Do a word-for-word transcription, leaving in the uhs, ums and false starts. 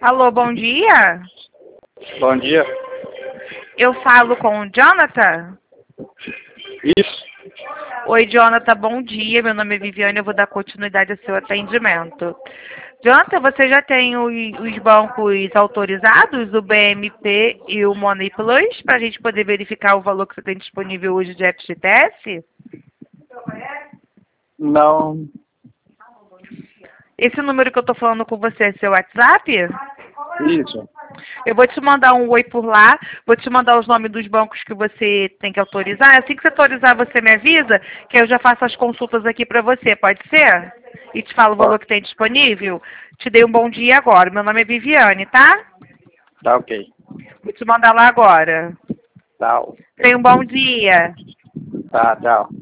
Alô, bom dia. Bom dia. Eu falo com o Jonathan? Isso. Oi, Jonathan, bom dia. Meu nome é Viviane, eu vou dar continuidade ao seu atendimento. Jonathan, você já tem os, os bancos autorizados, o B M P e o Money Plus, para a gente poder verificar o valor que você tem disponível hoje de F G T S? Não. Esse número que eu estou falando com você é seu WhatsApp? Isso. Eu vou te mandar um oi por lá, vou te mandar os nomes dos bancos que você tem que autorizar. Assim que você autorizar, você me avisa, que eu já faço as consultas aqui para você, pode ser? E te falo o valor que tem disponível. Te dei um bom dia agora. Meu nome é Viviane, tá? Tá ok. Vou te mandar lá agora. Tá. Tenha um bom dia. Tá, tchau.